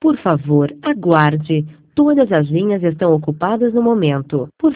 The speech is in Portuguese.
Por favor, aguarde. Todas as linhas estão ocupadas no momento. Por